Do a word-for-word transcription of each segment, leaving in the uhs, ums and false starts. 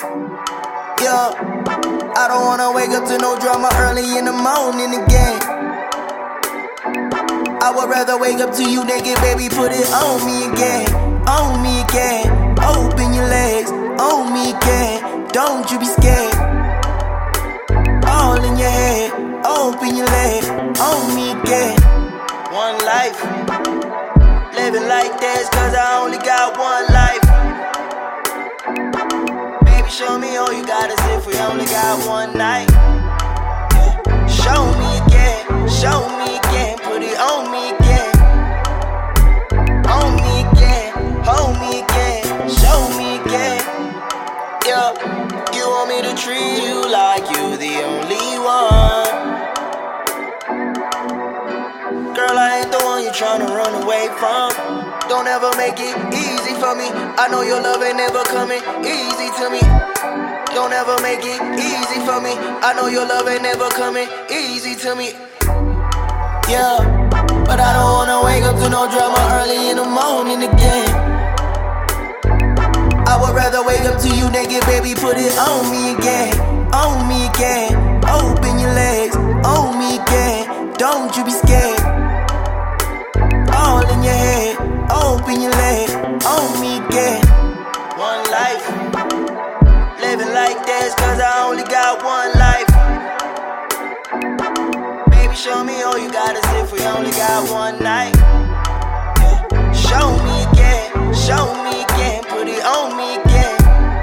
Yeah, I don't wanna wake up to no drama early in the morning again. I would rather wake up to you naked, baby, put it on me again. On me again, open your legs, on me again. Don't you be scared. All in your head, open your legs, on me again. One life, living like this, cause I only got one life. Baby, show me all you got as if we only got one night. Yeah. Show me again, show me again, put it on me again. On me again, hold me again, show me again. Yeah, you want me to treat you like you the only one. Girl, I ain't the one you tryna run away from. Don't ever make it easy for me. I know your love ain't never coming easy to me. Don't ever make it easy for me. I know your love ain't never coming easy to me. Yeah, but I don't wanna wake up to no drama early in the morning again. I would rather wake up to you naked, baby, put it on me again. On me again, open your legs, on me again. Don't you be scared. All in your head, open your legs, on me again. One life, living like this, cause I only got one life. Baby, show me all you got as if we only got one night. Yeah. Show me again, show me again, put it on me again.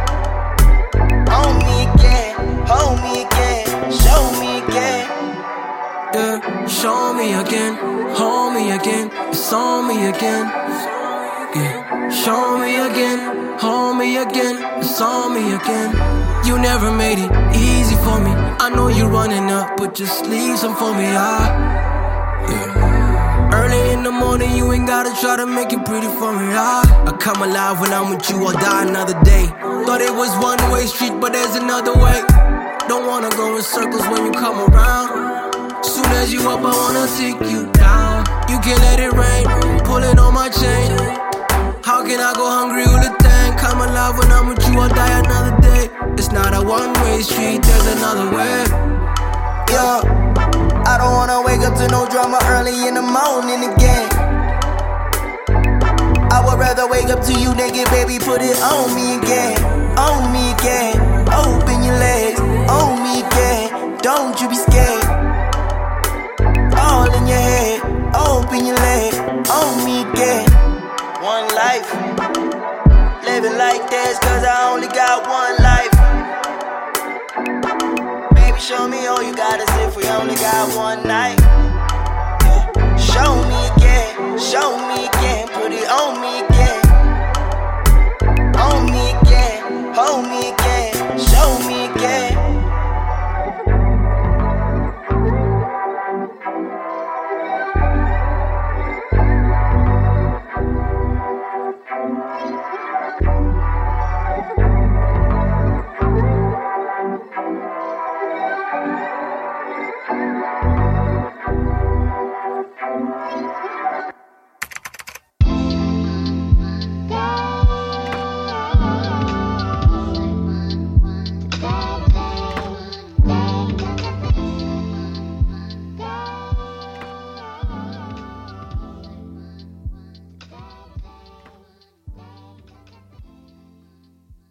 On me again, hold me again, show me again. Yeah, show me again, hold me again, it's on me again. Yeah, show me again, hold me again, it's on me again. You never made it easy for me. I know you're running up, but just leave some for me, ah. Yeah. Early in the morning, you ain't gotta try to make it pretty for me, ah. I come alive when I'm with you, I'll die another day. Thought it was one-way street, but there's another way. Don't wanna go in circles when you come around. Soon as you up, I wanna take you down. You can't let it rain, pulling on my chain. How can I go hungry with a thing? Come alive when I'm with you, I'll die another day. It's not a one-way street, there's another way. Yeah, I don't wanna wake up to no drama early in the morning again. I would rather wake up to you naked, baby, put it on me again. On me again, open your legs, on me again. Don't you be scared. All in your head, open your leg, on me again. One life, living like this, cause I only got one life. Baby, show me all you got as if we only got one night. Yeah. Show me again, show me again, put it on me again.